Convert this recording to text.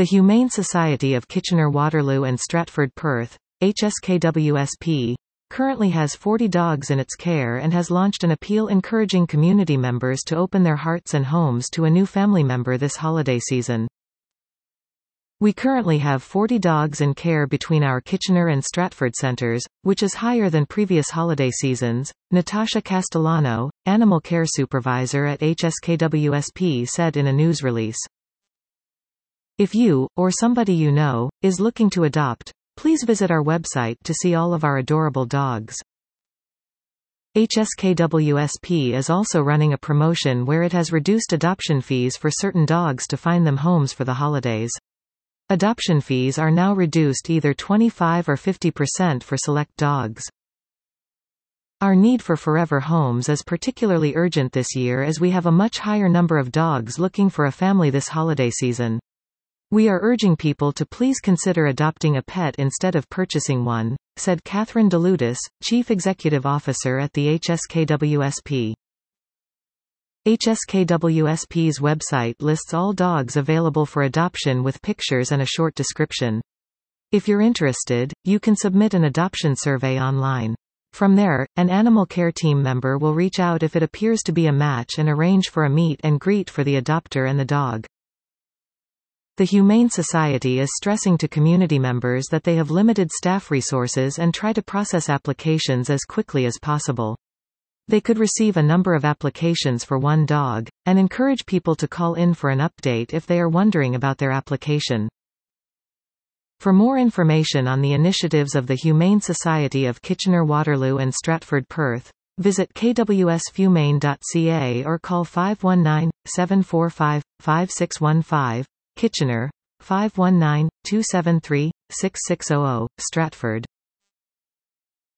The Humane Society of Kitchener-Waterloo and Stratford-Perth, HSKWSP, currently has 40 dogs in its care and has launched an appeal encouraging community members to open their hearts and homes to a new family member this holiday season. We currently have 40 dogs in care between our Kitchener and Stratford centres, which is higher than previous holiday seasons, Natasha Castellano, animal care supervisor at HSKWSP, said in a news release. If you, or somebody you know, is looking to adopt, please visit our website to see all of our adorable dogs. HSKWSP is also running a promotion where it has reduced adoption fees for certain dogs to find them homes for the holidays. Adoption fees are now reduced either 25 or 50% for select dogs. Our need for forever homes is particularly urgent this year as we have a much higher number of dogs looking for a family this holiday season. We are urging people to please consider adopting a pet instead of purchasing one, said Catherine DeLutis, Chief Executive Officer at the HSKWSP. HSKWSP's website lists all dogs available for adoption with pictures and a short description. If you're interested, you can submit an adoption survey online. From there, an animal care team member will reach out if it appears to be a match and arrange for a meet and greet for the adopter and the dog. The Humane Society is stressing to community members that they have limited staff resources and try to process applications as quickly as possible. They could receive a number of applications for one dog, and encourage people to call in for an update if they are wondering about their application. For more information on the initiatives of the Humane Society of Kitchener-Waterloo and Stratford-Perth, visit kwshumane.ca or call 519-745-5615, Kitchener, 519-273-6600, Stratford.